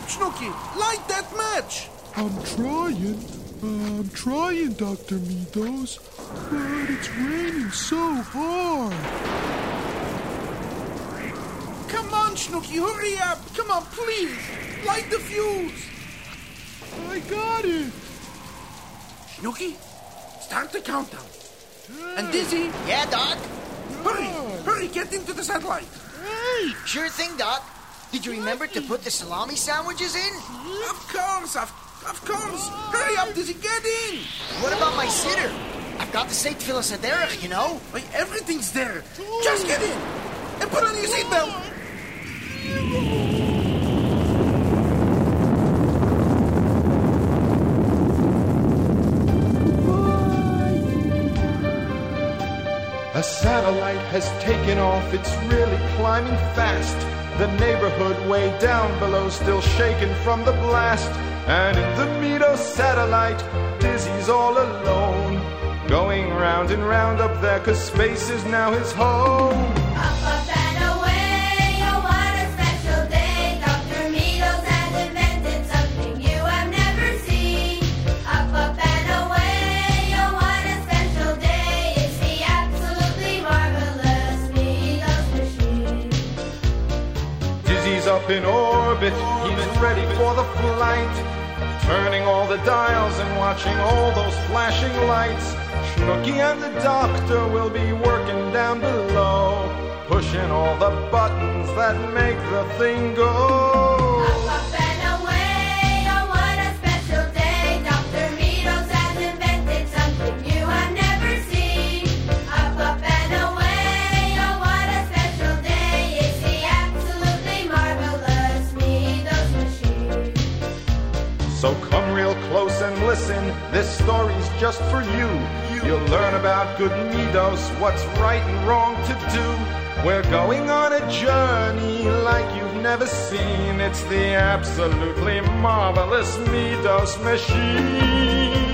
Snooky, light that match. I'm trying, Dr. Midos, but it's raining so hard. Come on, Snooky, hurry up. Come on, please. Light the fuse. I got it. Snooky, start the countdown. And Dizzy? Yeah, Doc? Hurry, get into the satellite. Hey! Sure thing, Doc. Did you remember to put the salami sandwiches in? Of course. Hurry up, Dizzy, get in. What about my sitter? I've got the Seit Philosaderich, you know? Everything's there. Just get in. And put on your seatbelt. A satellite has taken off, it's really climbing fast. The neighborhood way down below still shaken from the blast. And in the Midos satellite, Dizzy's all alone, going round and round up there, 'cause space is now his home. Up and away, oh what a special day. Dr. Midos has invented something you have never seen. Up and away, oh what a special day. It's the absolutely marvelous Midos machine. Dizzy's up in orbit, he's ready for the flight, turning all the dials and watching all those flashing lights. Snooky and the doctor will be working down below, pushing all the buttons that make the thing go. Up and away, oh what a special day. Dr. Midos has invented something you have never seen. Up and away, oh what a special day. It's the absolutely marvelous Midos machine. So come real close and listen, this story's just for you. You'll learn about good Midos, what's right and wrong to do. We're going on a journey like you've never seen. It's the absolutely marvelous Midos machine.